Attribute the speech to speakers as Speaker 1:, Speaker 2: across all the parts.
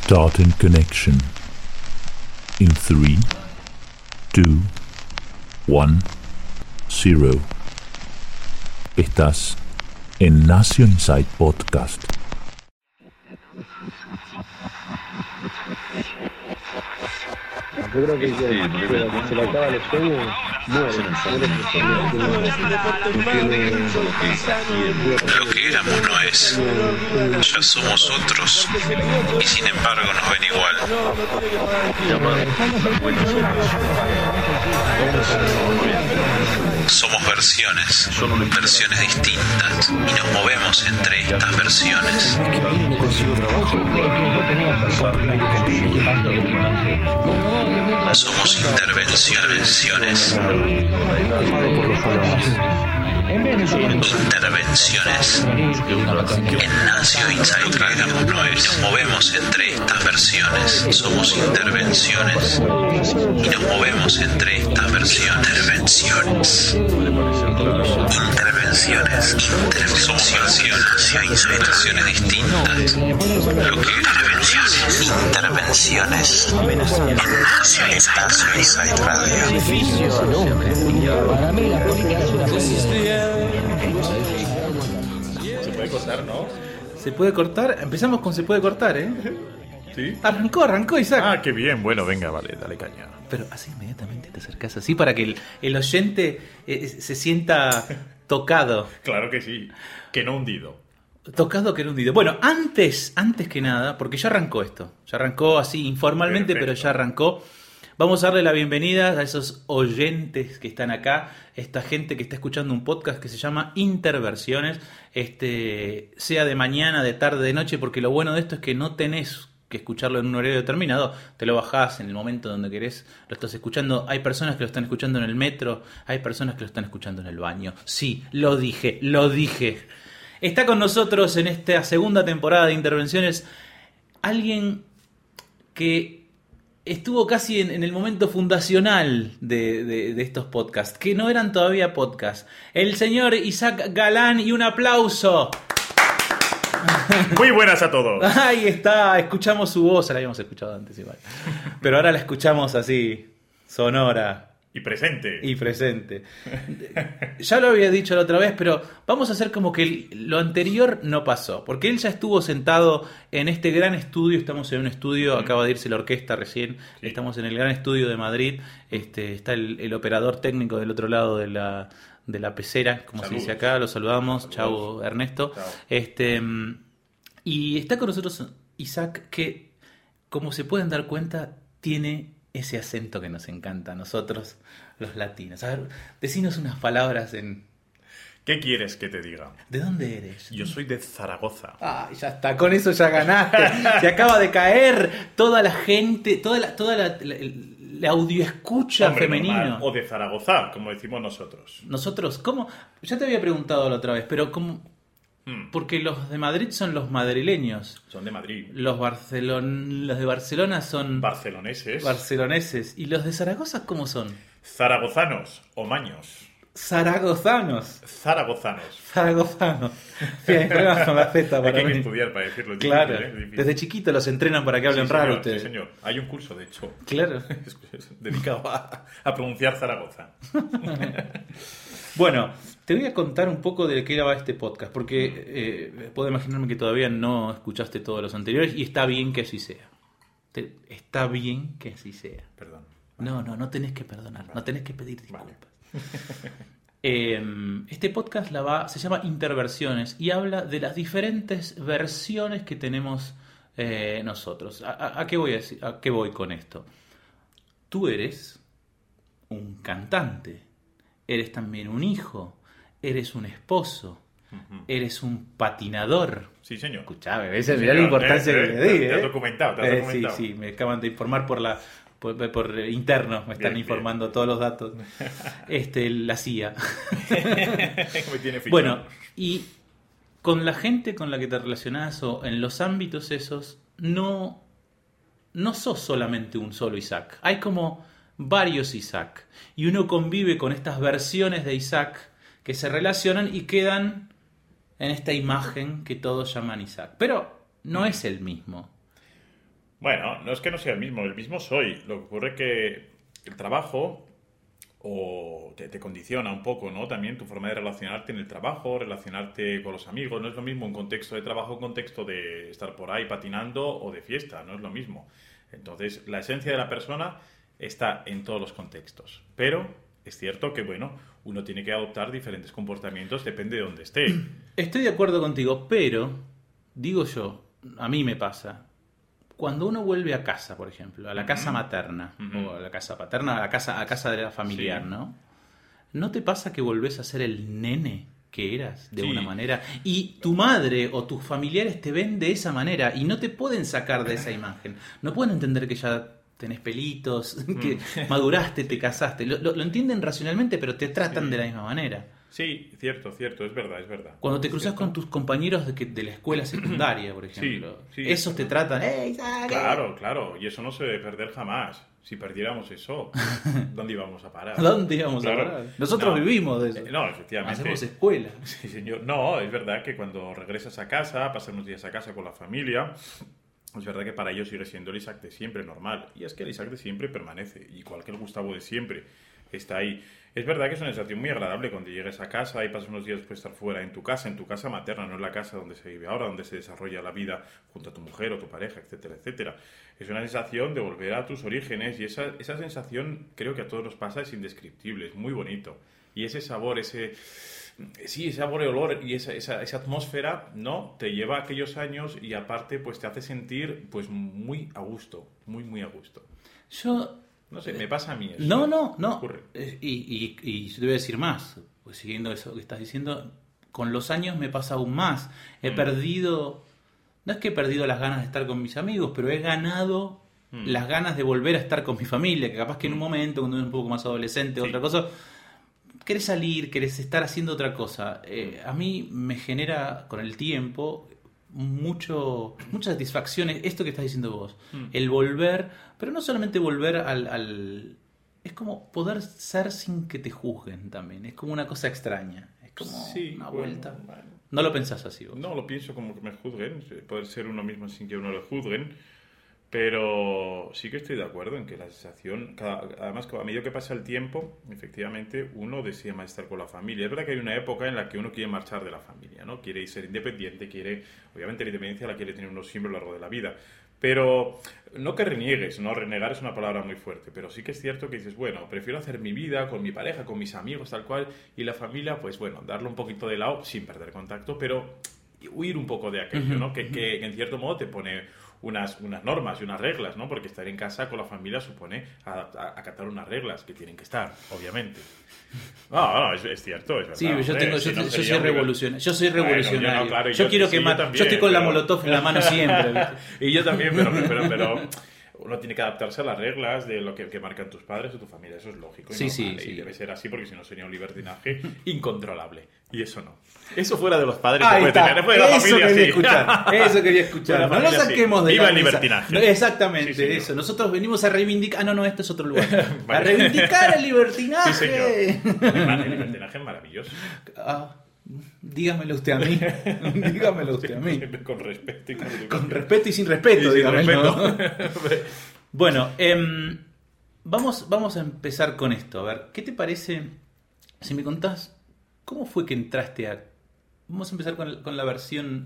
Speaker 1: Starting connection. In 3, 2, 1, 0. Estás en Nacio Insight Podcast.
Speaker 2: Yo creo que se le acaba los sueños, muere.
Speaker 3: Lo que éramos no es, ya somos otros, y sin embargo nos ven igual. Somos versiones distintas, y nos movemos entre estas versiones. Somos intervenciones. En Nacio Insight Radio nos movemos entre estas versiones. Somos intervenciones. Y nos movemos entre estas versiones. Intervenciones. Somos versiones distintas. Lo que intervenciones. En Nacio Insight Radio.
Speaker 4: Se puede cortar, ¿no?
Speaker 5: ¿Se puede cortar? Empezamos con se puede cortar, ¿eh?
Speaker 4: ¿Sí?
Speaker 5: Arrancó, Isaac.
Speaker 4: Ah, qué bien. Bueno, venga, vale, dale caña.
Speaker 5: Pero así inmediatamente te acercas así para que el oyente se sienta tocado.
Speaker 4: Claro que sí. Que no hundido.
Speaker 5: Tocado que era hundido. Bueno, antes que nada, porque ya arrancó esto. Ya arrancó así informalmente,
Speaker 4: Perfecto.
Speaker 5: pero ya arrancó. Vamos a darle la bienvenida a esos oyentes que están acá, esta gente que está escuchando un podcast que se llama Interversiones, sea de mañana, de tarde, de noche, porque lo bueno de esto es que no tenés que escucharlo en un horario determinado, te lo bajás en el momento donde querés, lo estás escuchando. Hay personas que lo están escuchando en el metro, hay personas que lo están escuchando en el baño. Sí, lo dije. Está con nosotros en esta segunda temporada de Intervenciones alguien que estuvo casi en el momento fundacional de estos podcasts, que no eran todavía podcasts. El señor Isaac Galán, y un aplauso.
Speaker 4: Muy buenas a todos.
Speaker 5: Ahí está, escuchamos su voz, la habíamos escuchado antes igual. Pero ahora la escuchamos así, sonora.
Speaker 4: Y presente.
Speaker 5: Y presente. Ya lo había dicho la otra vez, pero vamos a hacer como que lo anterior no pasó. Porque él ya estuvo sentado en este gran estudio. Estamos en un estudio, acaba de irse la orquesta recién.
Speaker 4: Sí.
Speaker 5: Estamos en el gran estudio de Madrid. Está el operador técnico del otro lado de la pecera, como
Speaker 4: Saludos.
Speaker 5: se dice acá. Lo saludamos.
Speaker 4: Saludos.
Speaker 5: Chau, Ernesto.
Speaker 4: Chao.
Speaker 5: Y está con nosotros Isaac, que, como se pueden dar cuenta, tiene ese acento que nos encanta a nosotros, los latinos. A ver, decinos unas palabras en...
Speaker 4: ¿Qué quieres que te diga?
Speaker 5: ¿De dónde eres?
Speaker 4: Yo soy de Zaragoza.
Speaker 5: Ay, ya está, con eso ya ganaste. Se acaba de caer toda la gente, toda la audioescucha
Speaker 4: Hombre,
Speaker 5: femenino.
Speaker 4: normal. O de Zaragoza, como decimos nosotros.
Speaker 5: Nosotros, ¿cómo? Ya te había preguntado la otra vez, pero ¿cómo? Porque los de Madrid son los madrileños.
Speaker 4: Son de Madrid.
Speaker 5: Los de Barcelona son
Speaker 4: Barceloneses.
Speaker 5: barceloneses. ¿Y los de Zaragoza cómo son?
Speaker 4: Zaragozanos o maños.
Speaker 5: Zaragozanos.
Speaker 4: Zaragozanos.
Speaker 5: Bien, problemas con la Z
Speaker 4: Hay
Speaker 5: para
Speaker 4: que
Speaker 5: mí.
Speaker 4: estudiar para decirlo. Es
Speaker 5: Claro,
Speaker 4: difícil, ¿eh? Difícil.
Speaker 5: desde chiquito los entrenan para que hablen
Speaker 4: Sí,
Speaker 5: raro
Speaker 4: señor,
Speaker 5: ustedes.
Speaker 4: Sí, señor. Hay un curso, de hecho,
Speaker 5: Claro.
Speaker 4: dedicado a pronunciar Zaragoza.
Speaker 5: Bueno, te voy a contar un poco de qué era este podcast, porque puedo imaginarme que todavía no escuchaste todos los anteriores, y está bien que así sea. Está bien que así sea.
Speaker 4: Perdón.
Speaker 5: No tenés que perdonar, no tenés que pedir
Speaker 4: Vale.
Speaker 5: disculpas. Este podcast se llama Interversiones y habla de las diferentes versiones que tenemos nosotros. ¿A qué voy a decir? ¿A qué voy con esto? Tú eres un cantante, eres también un hijo, eres un esposo, eres un patinador.
Speaker 4: Sí, señor.
Speaker 5: Escuchame, ¿ves? Mirá
Speaker 4: Señor,
Speaker 5: la importancia que le di.
Speaker 4: Te has documentado,
Speaker 5: Sí, me acaban de informar por interno, me están
Speaker 4: Bien,
Speaker 5: informando todos los datos. La CIA.
Speaker 4: Me tiene fichado.
Speaker 5: Bueno, y con la gente con la que te relacionás o en los ámbitos esos, no sos solamente un solo Isaac. Hay como varios Isaac. Y uno convive con estas versiones de Isaac que se relacionan y quedan en esta imagen que todos llaman Isaac. Pero no es el mismo.
Speaker 4: Bueno, no es que no sea el mismo soy. Lo que ocurre es que el trabajo o te condiciona un poco, ¿no? También tu forma de relacionarte en el trabajo, relacionarte con los amigos. No es lo mismo un contexto de trabajo, un contexto de estar por ahí patinando o de fiesta, no es lo mismo. Entonces, la esencia de la persona está en todos los contextos. Pero es cierto que, bueno, uno tiene que adoptar diferentes comportamientos, depende de dónde esté.
Speaker 5: Estoy de acuerdo contigo, pero, digo yo, a mí me pasa, cuando uno vuelve a casa, por ejemplo, a la casa materna, o a la casa paterna, a casa de la familiar,
Speaker 4: Sí.
Speaker 5: ¿no? ¿No te pasa que volvés a ser el nene que eras, de
Speaker 4: Sí.
Speaker 5: una manera? Y tu madre o tus familiares te ven de esa manera y no te pueden sacar de esa imagen. No pueden entender que ya tenés pelitos, que maduraste, te casaste. Lo entienden racionalmente, pero te tratan de la misma manera.
Speaker 4: Sí, cierto, es verdad, es verdad.
Speaker 5: Cuando te
Speaker 4: Es
Speaker 5: cruzas
Speaker 4: cierto.
Speaker 5: con tus compañeros de la escuela secundaria, por ejemplo,
Speaker 4: sí.
Speaker 5: esos te tratan, ¡ey, Isaac!
Speaker 4: Claro, y eso no se debe perder jamás. Si perdiéramos eso, ¿dónde íbamos a parar?
Speaker 5: ¿A dónde íbamos
Speaker 4: Claro.
Speaker 5: a parar? Nosotros
Speaker 4: No.
Speaker 5: vivimos de eso.
Speaker 4: No, efectivamente.
Speaker 5: Hacemos escuela.
Speaker 4: Sí, señor. No, es verdad que cuando regresas a casa, pasas unos días a casa con la familia, es verdad que para ellos sigue siendo el Isaac de siempre, normal. Y es que el Isaac de siempre permanece, igual que el Gustavo de siempre está ahí. Es verdad que es una sensación muy agradable cuando llegues a casa y pasas unos días después de estar fuera, en tu casa materna, no en la casa donde se vive ahora, donde se desarrolla la vida junto a tu mujer o tu pareja, etcétera, etcétera. Es una sensación de volver a tus orígenes y esa sensación creo que a todos nos pasa, es indescriptible, es muy bonito. Y ese sabor, ese sabor y olor y esa atmósfera, ¿no? Te lleva a aquellos años y aparte pues te hace sentir pues muy a gusto, muy a gusto.
Speaker 5: Yo...
Speaker 4: No sé, me pasa a mí eso.
Speaker 5: No.
Speaker 4: Me ocurre.
Speaker 5: Y yo te voy a decir más, pues siguiendo eso que estás diciendo, con los años me pasa aún más. He perdido, no es que he perdido las ganas de estar con mis amigos, pero he ganado las ganas de volver a estar con mi familia, que capaz que en un momento, cuando uno es un poco más adolescente o
Speaker 4: Sí.
Speaker 5: otra cosa, querés salir, querés estar haciendo otra cosa. A mí me genera con el tiempo mucha satisfacción esto que estás diciendo vos, el volver, pero no solamente volver al es como poder ser sin que te juzguen también, es como una cosa extraña, es como
Speaker 4: Sí,
Speaker 5: una
Speaker 4: bueno,
Speaker 5: vuelta.
Speaker 4: bueno.
Speaker 5: No lo pensás así vos.
Speaker 4: No lo pienso como que me juzguen, poder ser uno mismo sin que uno lo juzguen, pero sí que estoy de acuerdo en que la sensación, además a medida que pasa el tiempo, efectivamente uno desea más estar con la familia. Es verdad que hay una época en la que uno quiere marchar de la familia, ¿no? Quiere ser independiente, obviamente la independencia la quiere tener uno siempre a lo largo de la vida. Pero no que reniegues, ¿no? Renegar es una palabra muy fuerte, pero sí que es cierto que dices, bueno, prefiero hacer mi vida con mi pareja, con mis amigos, tal cual, y la familia, pues bueno, darle un poquito de lado sin perder contacto, pero huir un poco de aquello, ¿no? Que en cierto modo te pone unas normas y unas reglas, ¿no? Porque estar en casa con la familia supone acatar unas reglas que tienen que estar, obviamente. No, es cierto, es verdad.
Speaker 5: Sí, yo soy revolucionario. Yo soy
Speaker 4: Bueno,
Speaker 5: revolucionario.
Speaker 4: yo no, claro,
Speaker 5: yo quiero
Speaker 4: sí,
Speaker 5: quemar.
Speaker 4: yo también,
Speaker 5: Yo estoy con la
Speaker 4: pero-
Speaker 5: molotov en la mano siempre, ¿viste?
Speaker 4: Y yo también, pero uno tiene que adaptarse a las reglas de lo que marcan tus padres o tu familia. Eso es lógico. Y
Speaker 5: Sí,
Speaker 4: normal,
Speaker 5: sí.
Speaker 4: Y debe ser así porque si no sería un libertinaje incontrolable. Y eso no. Eso fuera de los padres
Speaker 5: Ahí
Speaker 4: se puede
Speaker 5: está.
Speaker 4: tener. Fuera de la
Speaker 5: Eso
Speaker 4: familia,
Speaker 5: quería
Speaker 4: sí.
Speaker 5: escuchar. Eso quería escuchar.
Speaker 4: Fuera de la
Speaker 5: No nos
Speaker 4: familia, sí.
Speaker 5: saquemos de
Speaker 4: Viva
Speaker 5: la
Speaker 4: el
Speaker 5: mesa.
Speaker 4: libertinaje.
Speaker 5: No, exactamente,
Speaker 4: Sí, señor.
Speaker 5: eso. Nosotros venimos a reivindicar. Ah, no, este es otro lugar. A
Speaker 4: Vale.
Speaker 5: reivindicar el libertinaje.
Speaker 4: Sí, señor. El libertinaje es maravilloso.
Speaker 5: Ah, dígamelo usted a mí. Dígamelo usted a mí.
Speaker 4: Siempre con respeto y con educación.
Speaker 5: Con respeto y sin respeto,
Speaker 4: Y sin
Speaker 5: dígamelo.
Speaker 4: respeto.
Speaker 5: Bueno, vamos a empezar con esto. A ver, ¿qué te parece si me contás cómo fue que entraste a... Vamos a empezar con la versión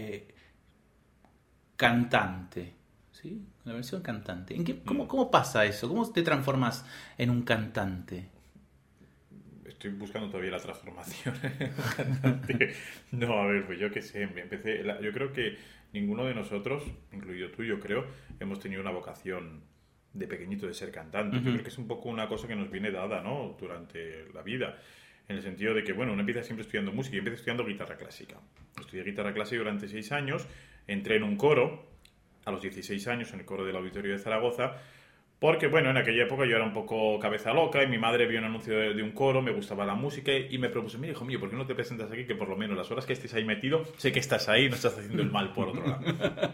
Speaker 5: cantante, ¿sí? Con la versión cantante. ¿Cómo pasa eso? ¿Cómo te transformas en un cantante?
Speaker 4: Estoy buscando todavía la transformación. No, a ver, pues yo qué sé, yo creo que ninguno de nosotros, incluido tú, yo creo, hemos tenido una vocación de pequeñito de ser cantante. Yo creo que es un poco una cosa que nos viene dada, ¿no? Durante la vida. En el sentido de que, bueno, uno empieza siempre estudiando música. Yo empecé estudiando guitarra clásica. Estudié guitarra clásica durante 6 años. Entré en un coro a los 16 años, en el coro del Auditorio de Zaragoza. Porque, bueno, en aquella época yo era un poco cabeza loca y mi madre vio un anuncio de un coro, me gustaba la música y me propuso, mira, hijo mío, ¿por qué no te presentas aquí? Que por lo menos las horas que estés ahí metido, sé que estás ahí, no estás haciendo el mal por otro lado.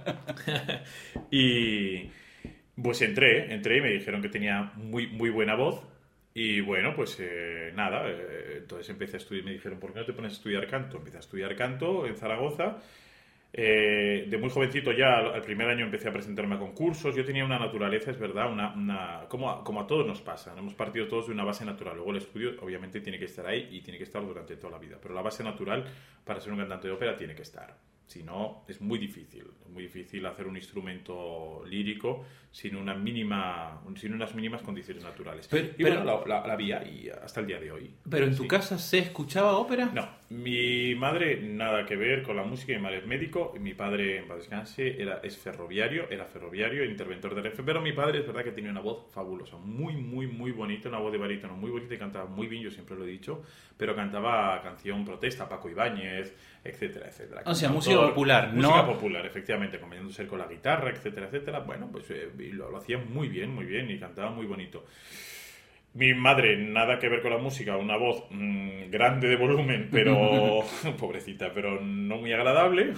Speaker 4: Y pues entré y me dijeron que tenía muy buena voz. Y bueno, pues nada, entonces empecé a estudiar, me dijeron, ¿por qué no te pones a estudiar canto? Empecé a estudiar canto en Zaragoza. De muy jovencito ya, al primer año empecé a presentarme a concursos. Yo tenía una naturaleza, es verdad, como a todos nos pasa. Hemos partido todos de una base natural. Luego el estudio obviamente tiene que estar ahí y tiene que estar durante toda la vida. Pero la base natural para ser un cantante de ópera tiene que estar. Si no, es muy difícil hacer un instrumento lírico sin unas mínimas condiciones naturales. Bueno, la había y hasta el día de hoy.
Speaker 5: ¿Pero en tu casa se escuchaba ópera?
Speaker 4: No, mi madre nada que ver con la música, mi madre es médico, y mi padre, en paz descanse, era ferroviario, interventor de Renfe, pero mi padre es verdad que tenía una voz fabulosa, muy, muy, muy bonita, una voz de barítono muy bonita y cantaba muy bien, yo siempre lo he dicho, pero cantaba canción protesta, Paco Ibáñez, etcétera, etcétera.
Speaker 5: O sea, música popular, ¿no?
Speaker 4: Música popular, efectivamente, combinándose con la guitarra, etcétera, etcétera. Bueno, pues lo hacía muy bien y cantaba muy bonito. Mi madre, nada que ver con la música, una voz grande de volumen, pero pobrecita, pero no muy agradable.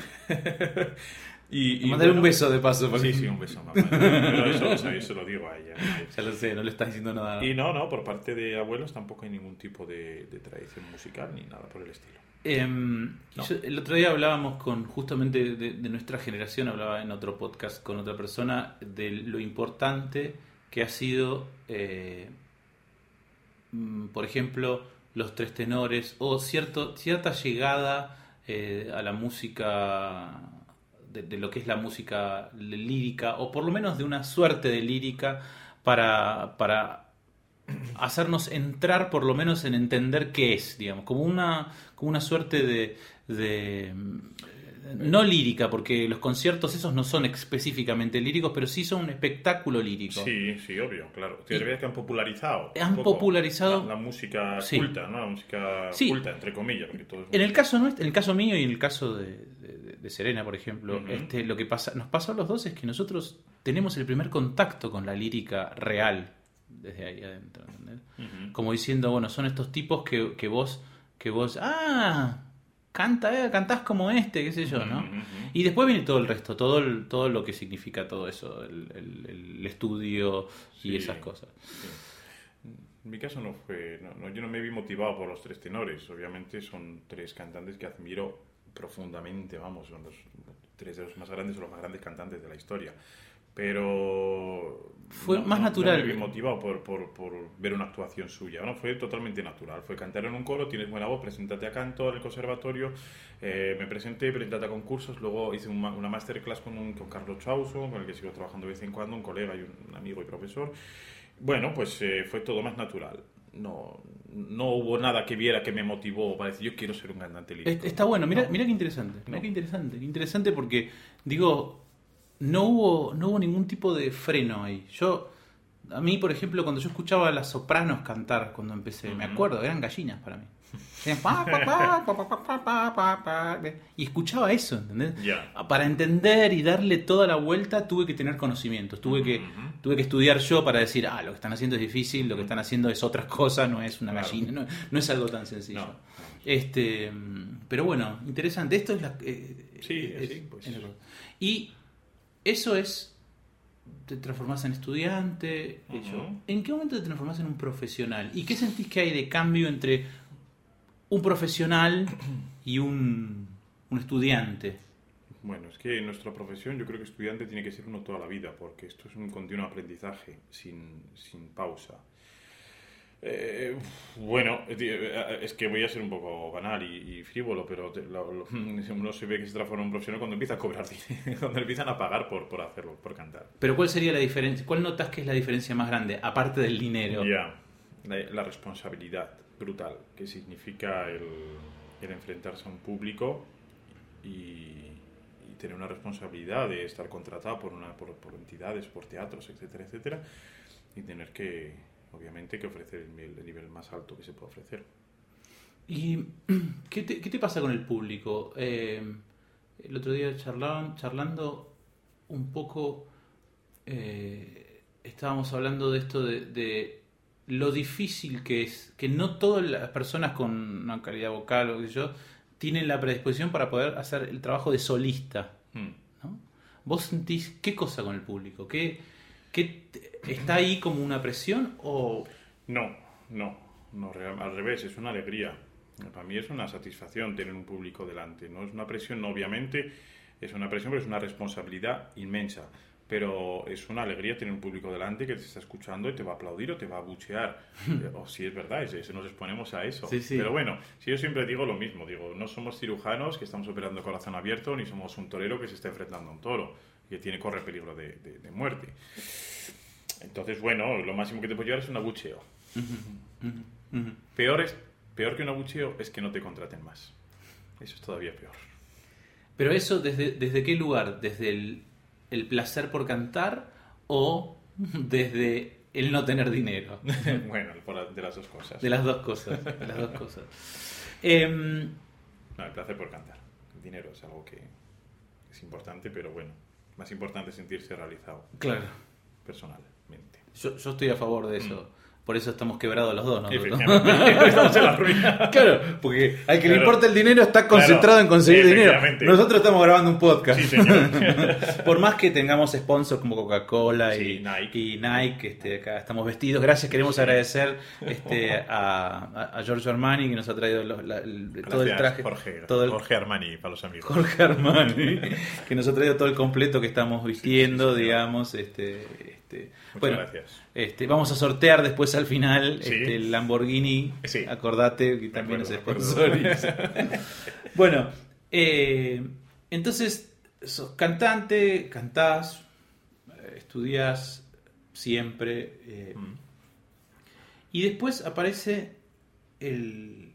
Speaker 4: Y
Speaker 5: Mandar un beso de paso.
Speaker 4: Porque... Sí, un beso, mamá. Pero eso lo digo a ella.
Speaker 5: Ya lo sé, no le estás diciendo nada.
Speaker 4: Y no, por parte de abuelos tampoco hay ningún tipo de tradición musical ni nada por el estilo.
Speaker 5: No. El otro día hablábamos justamente de nuestra generación, hablaba en otro podcast con otra persona de lo importante que ha sido, por ejemplo, los tres tenores o cierta llegada a la música, de lo que es la música lírica, o por lo menos de una suerte de lírica para hacernos entrar por lo menos en entender qué es, digamos, como una suerte de no lírica, porque los conciertos esos no son específicamente líricos, pero sí son un espectáculo lírico.
Speaker 4: Sí, obvio, claro. Te que han popularizado la música culta, ¿no? La música culta, entre comillas. Porque todo
Speaker 5: en el caso mío y en el caso de Serena, por ejemplo, lo que nos pasa a los dos es que nosotros tenemos el primer contacto con la lírica real desde ahí adentro, ¿entendés? Como diciendo, bueno, son estos tipos que vos cantás como qué sé yo, ¿no? Y después viene todo el resto, todo lo que significa todo eso, el estudio y esas cosas.
Speaker 4: Sí. En mi caso no fue, yo no me vi motivado por los tres tenores. Obviamente son tres cantantes que admiro profundamente, vamos, son tres de los más grandes o los más grandes cantantes de la historia. Pero
Speaker 5: fue más natural.
Speaker 4: No me vi motivado por ver una actuación suya, ¿no? Fue totalmente natural. Fue cantar en un coro, tienes buena voz, preséntate a canto en el conservatorio. Me presenté a concursos, luego hice una masterclass con Carlos Chauso, con el que sigo trabajando de vez en cuando, un colega y un amigo y profesor. Bueno, pues fue todo más natural. No hubo nada que viera que me motivó para decir yo quiero ser un cantante lírico.
Speaker 5: Está bueno, mira qué interesante. Qué interesante porque digo, no hubo ningún tipo de freno ahí. A mí, por ejemplo, cuando yo escuchaba a las sopranos cantar cuando empecé, me acuerdo, eran gallinas para mí. Y escuchaba eso, ¿entendés? Para entender y darle toda la vuelta tuve que tener conocimientos, tuve que estudiar yo para decir, lo que están haciendo es difícil, lo que están haciendo es otras cosas, no es una gallina, no es algo tan sencillo. Pero bueno, interesante. Esto es
Speaker 4: pues.
Speaker 5: Y eso es, te transformás en estudiante. ¿En qué momento te transformás en un profesional? ¿Y qué sentís que hay de cambio entre un profesional y un estudiante?
Speaker 4: Bueno, es que en nuestra profesión yo creo que estudiante tiene que ser uno toda la vida, porque esto es un continuo aprendizaje sin pausa. Bueno, es que voy a ser un poco banal y frívolo, pero uno se ve que se transforma en un profesional cuando empieza a cobrar dinero, cuando empiezan a pagar por hacerlo, por cantar.
Speaker 5: Pero ¿cuál sería la diferencia? ¿Cuál notas que es la diferencia más grande, aparte del dinero?
Speaker 4: La responsabilidad brutal que significa el enfrentarse a un público y tener una responsabilidad de estar contratado por entidades, por teatros, etcétera, etcétera, y tener que obviamente que ofrecer el nivel más alto que se puede ofrecer.
Speaker 5: ¿Y qué te pasa con el público? El otro día charlando un poco, estábamos hablando de esto de lo difícil que es, que no todas las personas con una calidad vocal o qué sé yo tienen la predisposición para poder hacer el trabajo de solista, ¿no? ¿Vos sentís qué cosa con el público? ¿Qué está ahí como una presión o...?
Speaker 4: No, al revés, es una alegría. Para mí es una satisfacción tener un público delante, no es una presión, obviamente. Es una presión, pero es una responsabilidad inmensa. Pero es una alegría tener un público delante que te está escuchando y te va a aplaudir o te va a buchear. O si es verdad, nos exponemos a eso.
Speaker 5: Sí, sí.
Speaker 4: Pero bueno, si yo siempre digo lo mismo, digo, no somos cirujanos que estamos operando corazón abierto, ni somos un torero que se está enfrentando a un toro, que corre peligro de muerte. Entonces, bueno, lo máximo que te puede llevar es un abucheo. Peor que un abucheo es que no te contraten más. Eso es todavía peor.
Speaker 5: Pero eso, ¿desde qué lugar? ¿Desde el placer por cantar o desde el no tener dinero?
Speaker 4: Bueno, de las dos cosas.
Speaker 5: De las dos cosas.
Speaker 4: No, el placer por cantar. El dinero es algo que es importante, pero bueno, más importante es sentirse realizado.
Speaker 5: Claro.
Speaker 4: Personalmente.
Speaker 5: Yo estoy a favor de eso. Por eso estamos quebrados los dos, ¿no?
Speaker 4: Efectivamente. Estamos en la ruina.
Speaker 5: Claro, porque al que le importa el dinero está concentrado en conseguir dinero. Nosotros estamos grabando un podcast.
Speaker 4: Sí, señor.
Speaker 5: Por más que tengamos sponsors como Coca-Cola
Speaker 4: Sí,
Speaker 5: y Nike, acá estamos vestidos. Gracias, queremos agradecer a Giorgio Armani que nos ha traído todo el traje.
Speaker 4: Jorge Armani, para los amigos.
Speaker 5: Jorge Armani, que nos ha traído todo el completo que estamos vistiendo,
Speaker 4: sí,
Speaker 5: digamos.
Speaker 4: Muchas gracias.
Speaker 5: Vamos a sortear después al final
Speaker 4: Sí.
Speaker 5: El Lamborghini.
Speaker 4: Sí.
Speaker 5: Acordate que también
Speaker 4: Me
Speaker 5: nos
Speaker 4: acuerdo.
Speaker 5: sponsoriza. Bueno, entonces sos cantante, cantás, estudiás siempre. Y después aparece el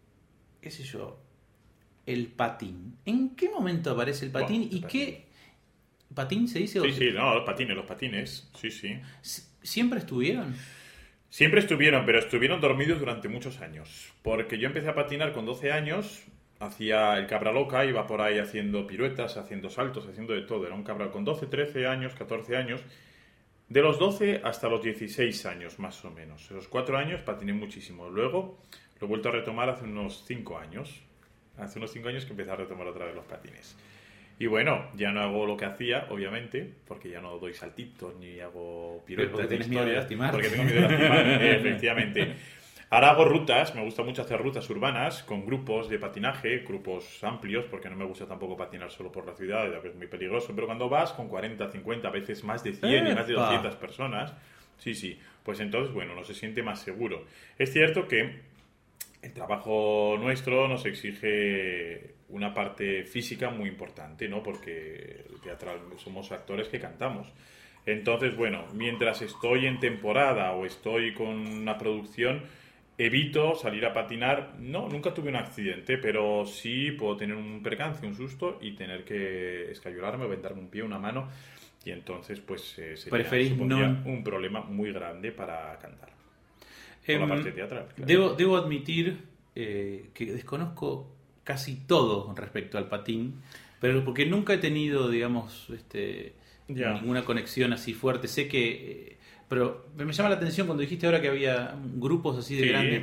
Speaker 5: patín. ¿En qué momento aparece el patín?
Speaker 4: Bueno,
Speaker 5: ¿Y qué? ¿Patín se dice?
Speaker 4: Sí, no, los patines. Sí.
Speaker 5: ¿Siempre estuvieron?
Speaker 4: Siempre estuvieron, pero estuvieron dormidos durante muchos años. Porque yo empecé a patinar con 12 años, hacía el cabra loca, iba por ahí haciendo piruetas, haciendo saltos, haciendo de todo. Era un cabra con 12, 13 años, 14 años. De los 12 hasta los 16 años, más o menos. Esos 4 años patiné muchísimo. Luego lo he vuelto a retomar hace unos 5 años. Hace unos 5 años que empecé a retomar otra vez los patines. Y bueno, ya no hago lo que hacía, obviamente, porque ya no doy saltitos ni hago piruetas.
Speaker 5: Porque tienes miedo de lastimar.
Speaker 4: Porque tengo miedo de lastimar, efectivamente. Ahora hago rutas, me gusta mucho hacer rutas urbanas con grupos de patinaje, grupos amplios, porque no me gusta tampoco patinar solo por la ciudad, ya que es muy peligroso. Pero cuando vas con 40, 50, a veces más de 100 y más de 200 personas, sí, pues entonces, bueno, uno se siente más seguro. Es cierto que el trabajo nuestro nos exige una parte física muy importante, ¿no? Porque el teatral somos actores que cantamos. Entonces, bueno, mientras estoy en temporada o estoy con una producción, evito salir a patinar. No, nunca tuve un accidente, pero sí puedo tener un percance, un susto y tener que escayolarme o vendarme un pie, una mano. Y entonces, pues, supondría un problema muy grande para cantar. Por la parte teatral. Claro.
Speaker 5: Debo admitir que desconozco casi todo con respecto al patín, pero porque nunca he tenido, digamos, ninguna conexión así fuerte. Sé que... pero me llama la atención cuando dijiste ahora que había grupos así de grandes.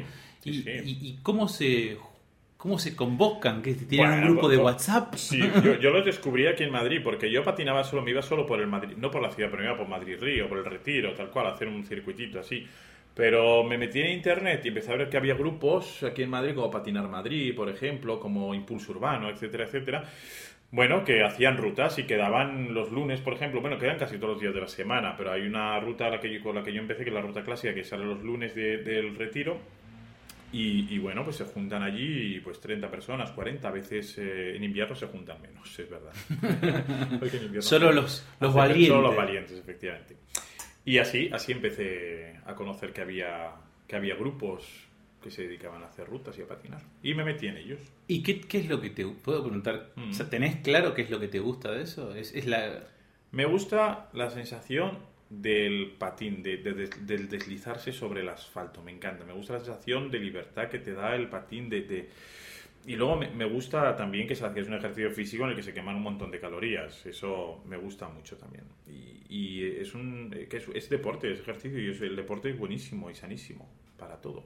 Speaker 5: ¿Y cómo se convocan? ¿Que tienen un grupo de WhatsApp?
Speaker 4: Sí, yo los descubrí aquí en Madrid, porque yo patinaba me iba solo por el Madrid, no por la ciudad, pero me iba por Madrid-Río, por el Retiro, tal cual, a hacer un circuitito así. Pero me metí en internet y empecé a ver que había grupos aquí en Madrid, como Patinar Madrid, por ejemplo, como Impulso Urbano, etcétera, etcétera. Bueno, que hacían rutas y quedaban los lunes, por ejemplo, bueno, quedan casi todos los días de la semana, pero hay una ruta con la que yo empecé, que es la ruta clásica, que sale los lunes del Retiro. Y bueno, pues se juntan allí pues 30 personas, 40, a veces en invierno se juntan menos, es verdad.
Speaker 5: Solo los valientes.
Speaker 4: Solo los valientes, efectivamente. Y así empecé a conocer que había grupos que se dedicaban a hacer rutas y a patinar. Y me metí en ellos.
Speaker 5: ¿Y qué es lo que te... ¿Puedo preguntar? O sea, ¿tenés claro qué es lo que te gusta de eso?
Speaker 4: Me gusta la sensación del patín, del deslizarse sobre el asfalto. Me encanta. Me gusta la sensación de libertad que te da el patín Y luego me gusta también que es un ejercicio físico en el que se queman un montón de calorías. Eso me gusta mucho también. Y es deporte, es ejercicio, y el deporte es buenísimo y sanísimo para todo.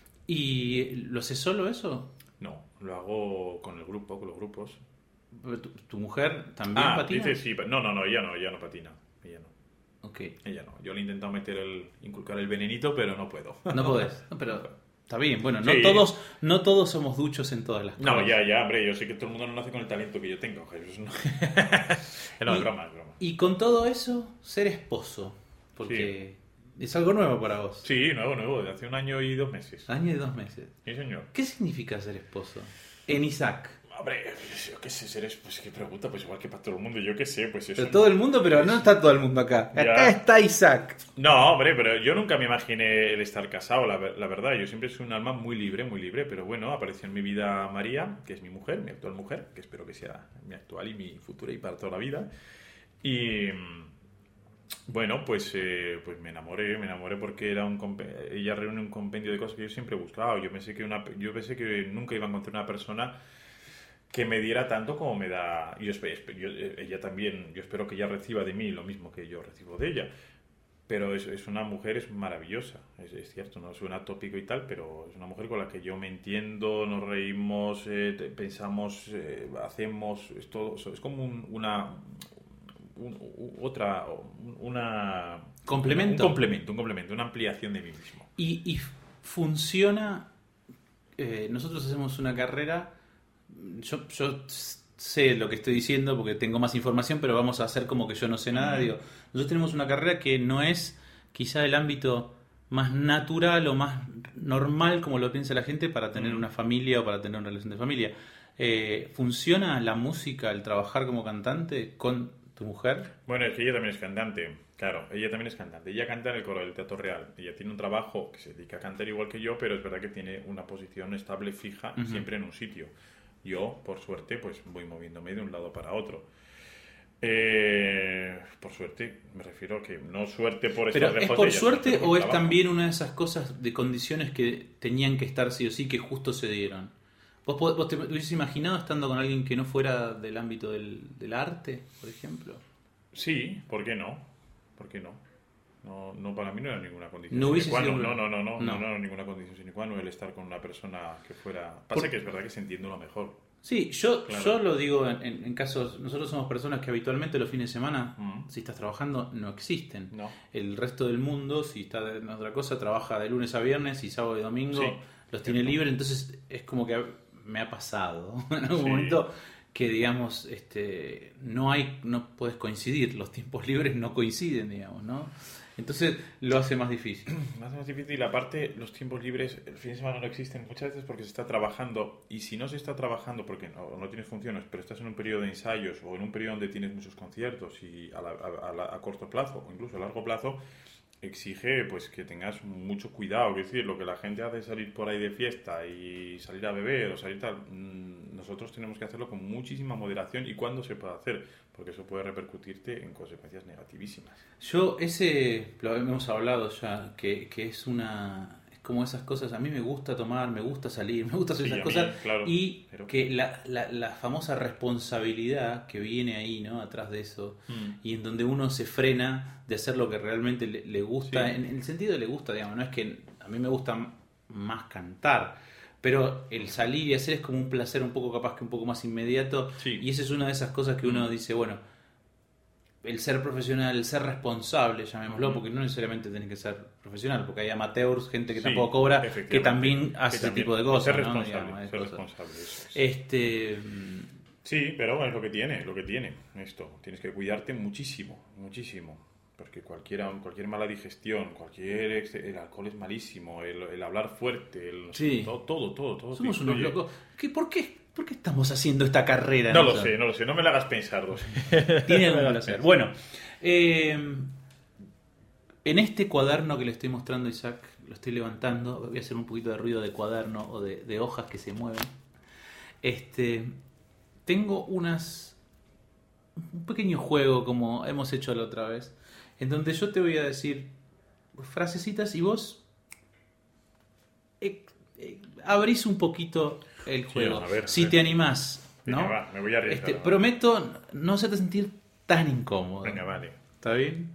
Speaker 5: ¿Y lo haces solo eso?
Speaker 4: No, lo hago con los grupos.
Speaker 5: ¿Tu mujer también patina?
Speaker 4: Dice sí. No, ella no patina. Ella no.
Speaker 5: Okay.
Speaker 4: Ella no. Yo le he intentado inculcar el venenito, pero no puedo.
Speaker 5: No podés. No, pero Está bien, bueno,
Speaker 4: Sí.
Speaker 5: no todos somos duchos en todas las cosas.
Speaker 4: No, ya, hombre, yo sé que todo el mundo no nace con el talento que yo tengo, Jesús. No, no, es broma, es broma.
Speaker 5: Y con todo eso, ser esposo, porque es algo nuevo para vos.
Speaker 4: Sí, nuevo, de hace 1 año y 2 meses.
Speaker 5: Año y 2 meses.
Speaker 4: Sí, señor.
Speaker 5: ¿Qué significa ser esposo? En Isaac.
Speaker 4: Hombre, yo qué sé, pues qué pregunta, pues igual que para todo el mundo, yo qué sé, pues eso.
Speaker 5: Pero todo el mundo, pero no está todo el mundo acá.
Speaker 4: Ya.
Speaker 5: Acá está Isaac.
Speaker 4: No, hombre, pero yo nunca me imaginé el estar casado, la verdad. Yo siempre soy un alma muy libre, pero bueno, apareció en mi vida María, que es mi mujer, mi actual mujer, que espero que sea mi actual y mi futura y para toda la vida. Y bueno, pues me enamoré porque ella reúne un compendio de cosas que yo siempre he buscado. Yo pensé que nunca iba a encontrar una persona que me diera tanto como me da. Ella también, yo espero que ella reciba de mí lo mismo que yo recibo de ella. Pero es una mujer, es maravillosa, es cierto, no suena tópico y tal, pero es una mujer con la que yo me entiendo, nos reímos, pensamos, hacemos, es como una
Speaker 5: Complemento.
Speaker 4: Un complemento, una ampliación de mí mismo.
Speaker 5: Y funciona. Nosotros hacemos una carrera. Yo sé lo que estoy diciendo porque tengo más información, pero vamos a hacer como que yo no sé nada. Digo, nosotros tenemos una carrera que no es quizá el ámbito más natural o más normal como lo piensa la gente para tener una familia o para tener una relación de familia. ¿Funciona la música, el trabajar como cantante con tu mujer?
Speaker 4: Bueno, es que ella también es cantante, claro, ella también es cantante. Ella canta en el coro del Teatro Real. Ella tiene un trabajo que se dedica a cantar igual que yo, pero es verdad que tiene una posición estable, fija, siempre en un sitio. Yo, por suerte, pues voy moviéndome de un lado para otro. Por suerte, me refiero a que no suerte por estar
Speaker 5: ¿Pero
Speaker 4: lejos
Speaker 5: es por
Speaker 4: de ella,
Speaker 5: suerte
Speaker 4: sino por
Speaker 5: o es
Speaker 4: trabajo.
Speaker 5: también una de esas cosas de condiciones que tenían que estar sí o sí, que justo se dieron? ¿Vos te hubieses imaginado estando con alguien que no fuera del ámbito del arte, por ejemplo?
Speaker 4: Sí, ¿por qué no? ¿Por qué no? No, para mí no era ninguna condición.
Speaker 5: No hubiese
Speaker 4: sine qua
Speaker 5: sido
Speaker 4: non.
Speaker 5: un-
Speaker 4: No era ninguna condición sine qua non el estar con una persona que fuera. Pasa que es verdad que se entiende lo mejor.
Speaker 5: Sí, yo
Speaker 4: Claro.
Speaker 5: lo digo en casos, nosotros somos personas que habitualmente los fines de semana,
Speaker 4: Mm.
Speaker 5: si estás trabajando, no existen.
Speaker 4: No.
Speaker 5: El resto del mundo, si está en otra cosa, trabaja de lunes a viernes y sábado y domingo
Speaker 4: Sí,
Speaker 5: los tiene
Speaker 4: cierto.
Speaker 5: libre, entonces es como que me ha pasado en algún
Speaker 4: Sí.
Speaker 5: momento que digamos, no puedes coincidir, los tiempos libres no coinciden, digamos, ¿no? Entonces lo hace más difícil.
Speaker 4: Más difícil, aparte, los tiempos libres, el fin de semana no existen muchas veces porque se está trabajando. Y si no se está trabajando porque no tienes funciones, pero estás en un periodo de ensayos o en un periodo donde tienes muchos conciertos y a corto plazo o incluso a largo plazo, exige pues que tengas mucho cuidado. Es decir, lo que la gente hace es salir por ahí de fiesta y salir a beber o salir tal, nosotros tenemos que hacerlo con muchísima moderación y cuando se puede hacer, porque eso puede repercutirte en consecuencias negativísimas.
Speaker 5: Yo lo hemos hablado ya, que es como esas cosas, a mí me gusta tomar, me gusta salir, me gusta hacer
Speaker 4: Sí,
Speaker 5: esas
Speaker 4: a mí,
Speaker 5: cosas,
Speaker 4: claro,
Speaker 5: y
Speaker 4: pero-
Speaker 5: que la famosa responsabilidad que viene ahí, ¿no? Atrás de eso, y en donde uno se frena de hacer lo que realmente le gusta,
Speaker 4: Sí.
Speaker 5: en el sentido de le gusta, digamos, no es que a mí me gusta más cantar, pero el salir y hacer es como un placer un poco capaz que un poco más inmediato,
Speaker 4: Sí.
Speaker 5: y esa es una de esas cosas que uno dice, bueno, el ser profesional, el ser responsable, llamémoslo, porque no necesariamente tenés que ser profesional, porque hay amateurs, gente que
Speaker 4: Sí,
Speaker 5: tampoco cobra, que
Speaker 4: efectivamente.
Speaker 5: también hace ese
Speaker 4: también
Speaker 5: tipo de cosas,
Speaker 4: ser
Speaker 5: ¿no?
Speaker 4: responsable,
Speaker 5: Digamos, hay
Speaker 4: ser
Speaker 5: cosas.
Speaker 4: responsable, eso es. Sí, pero bueno, es lo que tiene esto. Tienes que cuidarte muchísimo, porque cualquier mala digestión, el alcohol es malísimo, el hablar fuerte,
Speaker 5: Sí.
Speaker 4: todo.
Speaker 5: Somos
Speaker 4: te
Speaker 5: unos
Speaker 4: influye.
Speaker 5: locos. ¿Por qué estamos haciendo esta carrera?
Speaker 4: No lo
Speaker 5: nosotros?
Speaker 4: sé, no me la hagas pensar, dos.
Speaker 5: Tiene algún placer. Bueno, en este cuaderno que le estoy mostrando a Isaac, lo estoy levantando, voy a hacer un poquito de ruido de cuaderno o de hojas que se mueven. Tengo un pequeño juego como hemos hecho la otra vez, en donde yo te voy a decir frasecitas y vos abrís un poquito el juego.
Speaker 4: a ver,
Speaker 5: si te animás, ¿no?
Speaker 4: Venga, va, me voy a arriesgar. Va.
Speaker 5: Prometo no hacerte sentir tan incómodo.
Speaker 4: Venga, vale.
Speaker 5: ¿Está bien?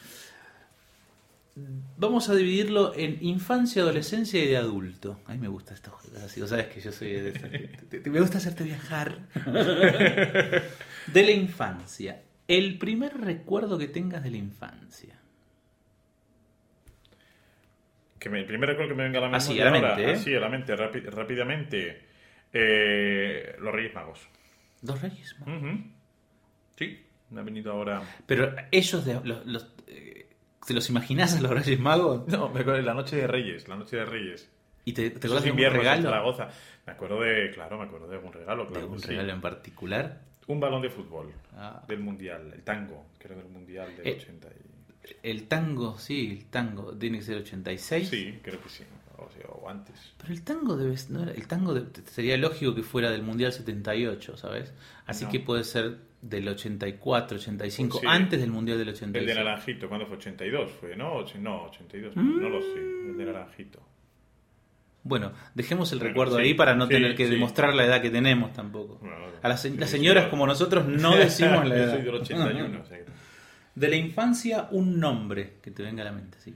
Speaker 5: Vamos a dividirlo en infancia, adolescencia y de adulto. A mí me gusta esto. Así, vos sabes que yo soy de esa gente. Me gusta hacerte viajar. De la infancia. El primer recuerdo que tengas de la infancia.
Speaker 4: el primer recuerdo que me venga a la memoria
Speaker 5: Así, a la
Speaker 4: ahora,
Speaker 5: mente, ¿eh?
Speaker 4: así, a la mente, rápidamente, los Reyes Magos.
Speaker 5: Dos Reyes Magos.
Speaker 4: Ujú. Sí, me ha venido ahora...
Speaker 5: Pero ellos, ¿te los imaginas a los Reyes Magos?
Speaker 4: No, me acuerdo de la Noche de Reyes, la Noche de Reyes.
Speaker 5: ¿Y te
Speaker 4: Esos
Speaker 5: acuerdas de algún
Speaker 4: inviernos en
Speaker 5: regalo?
Speaker 4: Zaragoza. Me acuerdo de algún regalo,
Speaker 5: ¿De
Speaker 4: claro.
Speaker 5: algún
Speaker 4: que sí.
Speaker 5: regalo en particular?
Speaker 4: Un balón de fútbol
Speaker 5: Ah.
Speaker 4: del Mundial, el tango, que era del Mundial del 80.
Speaker 5: El tango, sí, el tango tiene que ser 86.
Speaker 4: Sí, creo que sí, o antes.
Speaker 5: Pero el tango sería lógico que fuera del Mundial 78, ¿sabes? Así
Speaker 4: No.
Speaker 5: que puede ser del 84, 85,
Speaker 4: Pues sí.
Speaker 5: antes del Mundial del
Speaker 4: El
Speaker 5: 86.
Speaker 4: de Naranjito, ¿cuándo fue? 82 fue, ¿no? No, 82, no lo sé, el de Naranjito.
Speaker 5: Bueno, dejemos el
Speaker 4: Bueno,
Speaker 5: recuerdo
Speaker 4: sí,
Speaker 5: ahí para no
Speaker 4: sí,
Speaker 5: tener que
Speaker 4: sí.
Speaker 5: demostrar la edad que tenemos tampoco.
Speaker 4: Bueno,
Speaker 5: A las
Speaker 4: sí,
Speaker 5: señoras
Speaker 4: sí.
Speaker 5: como nosotros no decimos la
Speaker 4: Yo
Speaker 5: edad.
Speaker 4: soy del 81, o sea que...
Speaker 5: De la infancia, un nombre que te venga a la mente, sí.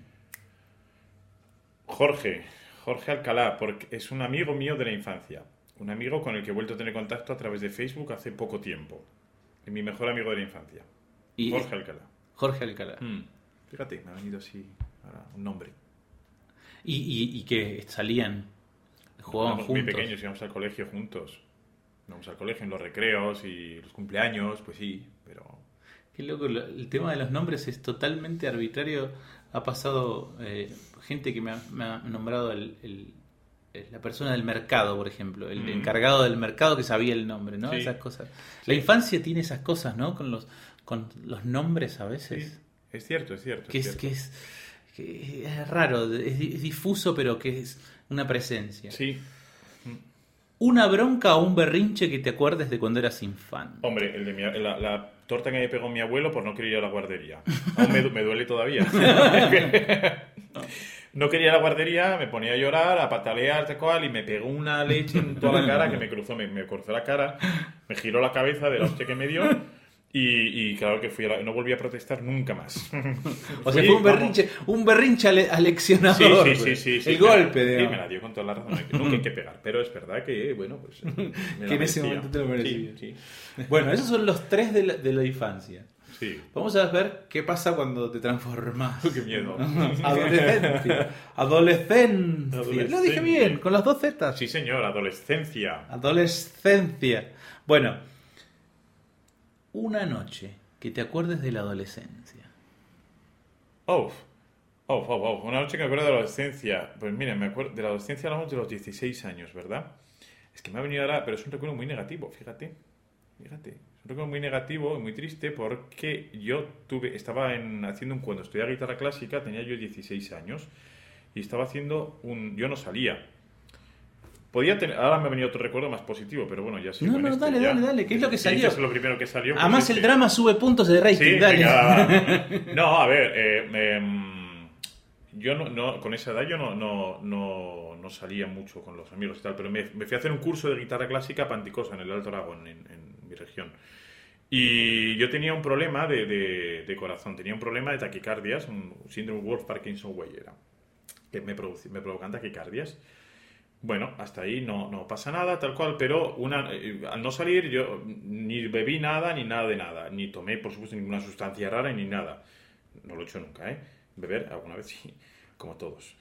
Speaker 4: Jorge Alcalá, porque es un amigo mío de la infancia. Un amigo con el que he vuelto a tener contacto a través de Facebook hace poco tiempo. Es mi mejor amigo de la infancia.
Speaker 5: Y
Speaker 4: Jorge Alcalá.
Speaker 5: Jorge Alcalá.
Speaker 4: Fíjate, me ha venido así ahora un nombre.
Speaker 5: Y que salían, jugaban
Speaker 4: Éramos muy
Speaker 5: juntos.
Speaker 4: pequeños, íbamos al colegio juntos. Íbamos al colegio en los recreos y los cumpleaños, pues sí, pero...
Speaker 5: Qué loco, el tema de los nombres es totalmente arbitrario. Ha pasado gente que me ha nombrado la persona del mercado, por ejemplo, el encargado del mercado que sabía el nombre, ¿no?
Speaker 4: Sí.
Speaker 5: Esas cosas. La infancia tiene esas cosas, ¿no? Con los nombres a veces.
Speaker 4: Sí, es cierto, es cierto.
Speaker 5: Que es raro, es difuso, pero que es una presencia.
Speaker 4: Sí.
Speaker 5: Una bronca o un berrinche que te acuerdes de cuando eras infante.
Speaker 4: Hombre, la torta que me pegó mi abuelo por no querer ir a la guardería. Aún me duele todavía. No quería ir a la guardería, me ponía a llorar, a patalear, tal cual, y me pegó una leche en toda la cara que me cruzó la cara, me giró la cabeza de la hostia que me dio. Y claro que no volví a protestar nunca más.
Speaker 5: O sea, fue un berrinche aleccionador.
Speaker 4: Sí.
Speaker 5: El golpe,
Speaker 4: Sí,
Speaker 5: digamos.
Speaker 4: me la dio con toda la razón. Nunca hay que pegar. Pero es verdad que, bueno, pues...
Speaker 5: Que en ese momento te lo merecías.
Speaker 4: Sí.
Speaker 5: Bueno, esos son los tres de la infancia.
Speaker 4: Sí.
Speaker 5: Vamos a ver qué pasa cuando te transformas.
Speaker 4: Qué miedo.
Speaker 5: Adolescencia. Lo dije bien, con las dos zetas.
Speaker 4: Sí, señor, adolescencia.
Speaker 5: Adolescencia. Bueno, una noche que te acuerdes de la adolescencia.
Speaker 4: Una noche que me acuerdo de la adolescencia. Pues mira, me acuerdo de la adolescencia hablamos de los 16 años, ¿verdad? Es que me ha venido ahora, pero es un recuerdo muy negativo, fíjate. Es un recuerdo muy negativo y muy triste porque yo cuando estudiaba guitarra clásica, tenía yo 16 años y estaba haciendo yo no salía. Ahora me ha venido otro recuerdo más positivo, pero bueno, ya sí.
Speaker 5: No, dale, ¿qué es lo que salió?
Speaker 4: Es lo primero que salió.
Speaker 5: Además,
Speaker 4: pues,
Speaker 5: el drama sube puntos de rating,
Speaker 4: Sí,
Speaker 5: dale.
Speaker 4: venga. No, a ver, yo con esa edad yo no salía mucho con los amigos y tal, pero me fui a hacer un curso de guitarra clásica Panticosa, en el Alto Aragón, en mi región. Y yo tenía un problema de corazón, tenía un problema de taquicardias, un síndrome Wolff-Parkinson-White era, que me provocan taquicardias. Bueno, hasta ahí no pasa nada, tal cual, pero al no salir yo ni bebí nada, ni nada de nada, ni tomé, por supuesto, ninguna sustancia rara, ni nada. No lo he hecho nunca, ¿eh? Beber alguna vez sí, como todos.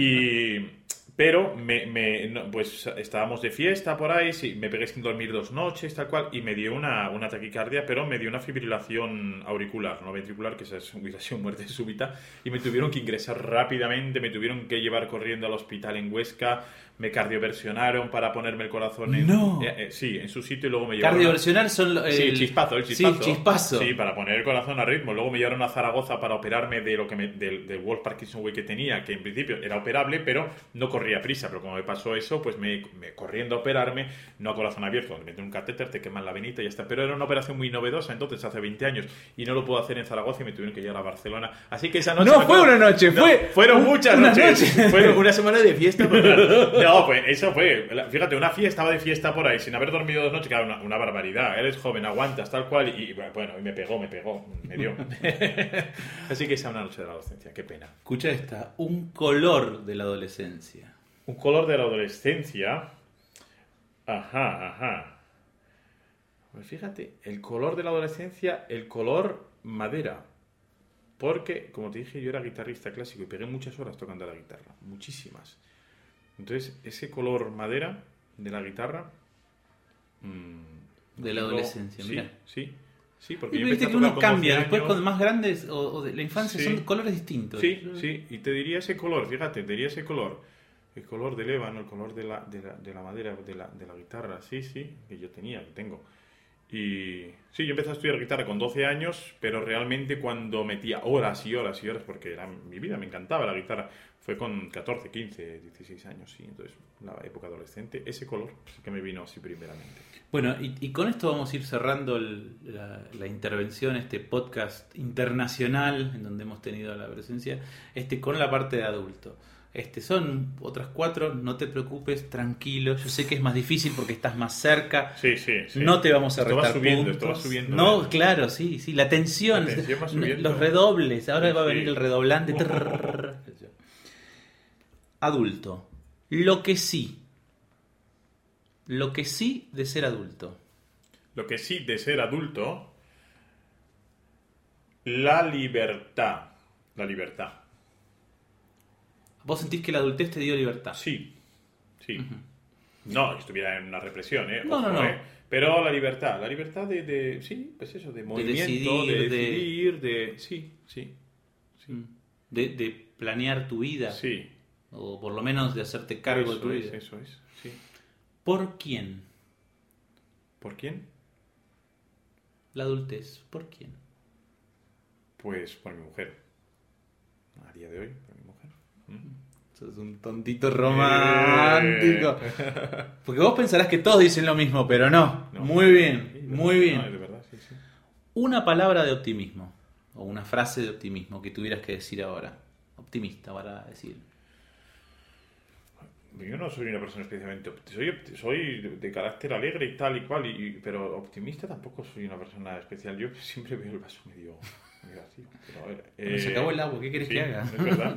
Speaker 4: Pero pues estábamos de fiesta por ahí, sí, me pegué sin dormir 2 noches, tal cual, y me dio una taquicardia, pero me dio una fibrilación auricular, no ventricular, que esa hubiera sido muerte súbita, y me tuvieron que ingresar rápidamente, me tuvieron que llevar corriendo al hospital en Huesca, me cardioversionaron para ponerme el corazón en su sitio y luego me llevaron...
Speaker 5: Cardioversionar son...
Speaker 4: Sí, el chispazo.
Speaker 5: Sí, chispazo.
Speaker 4: Sí, para poner el corazón a ritmo. Luego me llevaron a Zaragoza para operarme de del Wolff Parkinson White que tenía, que en principio era operable, pero no corría prisa. Pero como me pasó eso, pues me corriendo a operarme, no a corazón abierto, donde meten un catéter, te queman la venita y ya está. Pero era una operación muy novedosa, entonces hace 20 años, y no lo puedo hacer en Zaragoza y me tuvieron que llevar a Barcelona. Así que esa noche...
Speaker 5: No fue una noche,
Speaker 4: fueron muchas noches. Fueron una semana de fiesta. No, pues eso fue. Fíjate, estaba de fiesta por ahí, sin haber dormido 2 noches, que era una barbaridad. Eres joven, aguantas, tal cual, y bueno, y me pegó, me dio. Así que esa es una noche de la adolescencia, qué pena.
Speaker 5: Escucha esta, un color de la adolescencia.
Speaker 4: Un color de la adolescencia. Ajá. Pues fíjate, el color de la adolescencia, el color madera. Porque, como te dije, yo era guitarrista clásico y pegué muchas horas tocando la guitarra, muchísimas. Entonces, ese color madera de la guitarra...
Speaker 5: de la adolescencia,
Speaker 4: sí,
Speaker 5: mira.
Speaker 4: Sí, porque
Speaker 5: Y
Speaker 4: yo
Speaker 5: viste
Speaker 4: empecé
Speaker 5: que
Speaker 4: a
Speaker 5: uno
Speaker 4: tocar con 12
Speaker 5: cambia, después
Speaker 4: años.
Speaker 5: cuando más grandes o de la infancia
Speaker 4: Sí.
Speaker 5: son colores distintos.
Speaker 4: Sí, y te diría ese color, fíjate, te diría ese color. El color del ébano, el color de la madera, de la guitarra, sí, que yo tenía, que tengo. Y sí, yo empecé a estudiar guitarra con 12 años, pero realmente cuando metía horas y horas y horas, porque era mi vida, me encantaba la guitarra, fue con 14, 15, 16 años, sí. Entonces, la época adolescente, ese color pues, que me vino así primeramente.
Speaker 5: Bueno, y con esto vamos a ir cerrando la intervención, este podcast internacional en donde hemos tenido la presencia, con la parte de adulto. Son otras 4, no te preocupes, tranquilo. Yo sé que es más difícil porque estás más cerca.
Speaker 4: Sí.
Speaker 5: No te vamos a
Speaker 4: Esto va
Speaker 5: restar
Speaker 4: subiendo,
Speaker 5: puntos.
Speaker 4: esto va subiendo.
Speaker 5: No, claro, sí. La tensión.
Speaker 4: La tensión va subiendo.
Speaker 5: Los redobles. Ahora va a
Speaker 4: Sí.
Speaker 5: venir el redoblante. Adulto. Lo que sí de ser adulto.
Speaker 4: Lo que sí de ser adulto, la libertad. La libertad.
Speaker 5: ¿Vos sentís que la adultez te dio libertad?
Speaker 4: Sí. No, que estuviera en una represión,
Speaker 5: No.
Speaker 4: Pero la libertad de sí, pues eso, de movimiento, de decidir, sí.
Speaker 5: De planear tu vida.
Speaker 4: Sí.
Speaker 5: O por lo menos de hacerte cargo de tu vida.
Speaker 4: Eso es, sí.
Speaker 5: ¿Por quién?
Speaker 4: ¿Por quién?
Speaker 5: La adultez, ¿por quién?
Speaker 4: Pues por mi mujer. A día de hoy, por mi mujer.
Speaker 5: Sos un tontito romántico. Porque vos pensarás que todos dicen lo mismo, pero no. Muy bien.
Speaker 4: No, de verdad, sí.
Speaker 5: Una palabra de optimismo. O una frase de optimismo que tuvieras que decir ahora. Optimista para decir.
Speaker 4: Yo no soy una persona especialmente soy de carácter alegre y tal y cual, pero optimista tampoco soy una persona especial. Yo siempre veo el vaso medio así. Pero a ver,
Speaker 5: se acabó el agua, ¿qué querés que haga?
Speaker 4: Es verdad.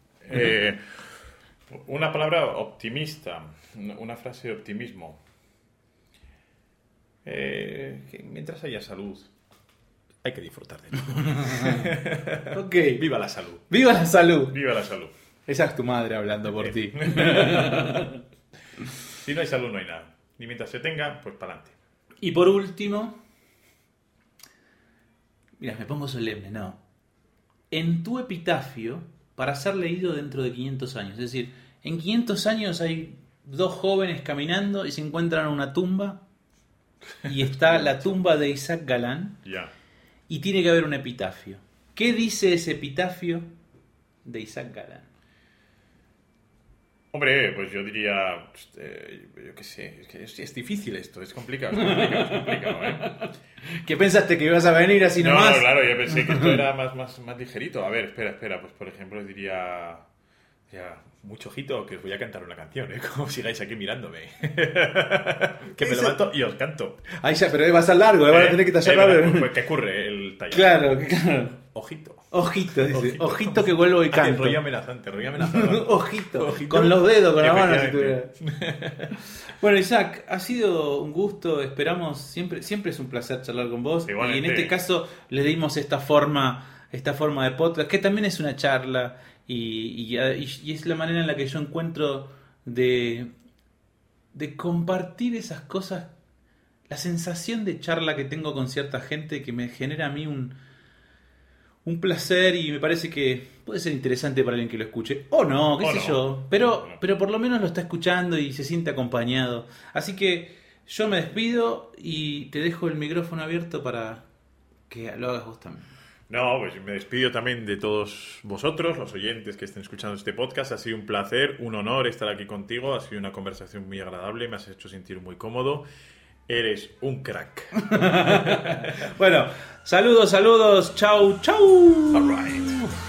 Speaker 4: Una palabra optimista, una frase de optimismo. Que mientras haya salud, hay que disfrutar de todo.
Speaker 5: Ok.
Speaker 4: Viva la salud.
Speaker 5: ¡Viva la salud!
Speaker 4: Viva la salud.
Speaker 5: Esa es tu madre hablando por ti.
Speaker 4: Si no hay salud, no hay nada. Y mientras se tenga, pues para adelante.
Speaker 5: Y por último, mira, me pongo solemne, no. En tu epitafio, para ser leído dentro de 500 años, es decir, en 500 años hay 2 jóvenes caminando y se encuentran en una tumba y está la tumba de Isaac Galán y tiene que haber un epitafio. ¿Qué dice ese epitafio de Isaac Galán?
Speaker 4: Hombre, pues yo diría, yo qué sé, es difícil esto, es complicado, ¿eh?
Speaker 5: ¿Qué pensaste, que ibas a venir así nomás?
Speaker 4: No, claro, yo pensé que esto era más ligerito. A ver, espera, pues por ejemplo diría, mucho ojito, que os voy a cantar una canción, ¿eh? Como sigáis aquí mirándome. Que me levanto y os canto.
Speaker 5: Ay, ya, pero vas a largo, vas a tener que tallar largo.
Speaker 4: Pues que ocurre el tallar.
Speaker 5: Claro.
Speaker 4: Ojito,
Speaker 5: dice. Ojito que vuelvo y canto.
Speaker 4: Rollo amenazante.
Speaker 5: Ojito. Con los dedos, con la mano. Si
Speaker 4: Efectivamente.
Speaker 5: Bueno, Isaac, ha sido un gusto. Esperamos, siempre es un placer charlar con vos.
Speaker 4: Igualmente.
Speaker 5: Y en este caso le dimos esta forma de podcast, que también es una charla. Y es la manera en la que yo encuentro de compartir esas cosas. La sensación de charla que tengo con cierta gente que me genera a mí un placer, y me parece que puede ser interesante para alguien que lo escuche. O no, qué sé yo. Pero por lo menos lo está escuchando y se siente acompañado. Así que yo me despido y te dejo el micrófono abierto para que lo hagas vos también.
Speaker 4: No, pues me despido también de todos vosotros, los oyentes que estén escuchando este podcast. Ha sido un placer, un honor estar aquí contigo. Ha sido una conversación muy agradable, me has hecho sentir muy cómodo. Eres un crack.
Speaker 5: Bueno, saludos, chau.
Speaker 4: All right.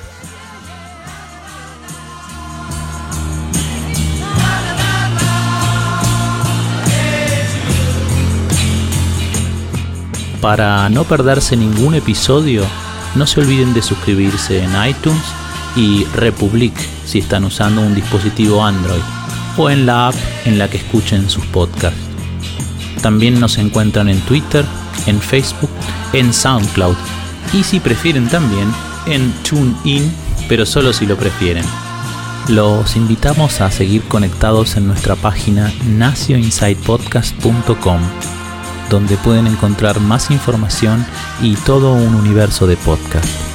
Speaker 5: Para no perderse ningún episodio, no se olviden de suscribirse en iTunes y Republic si están usando un dispositivo Android, o en la app en la que escuchen sus podcasts. También nos encuentran en Twitter, en Facebook, en SoundCloud, y si prefieren también en TuneIn, pero solo si lo prefieren. Los invitamos a seguir conectados en nuestra página nacioinsidepodcast.com, donde pueden encontrar más información y todo un universo de podcast.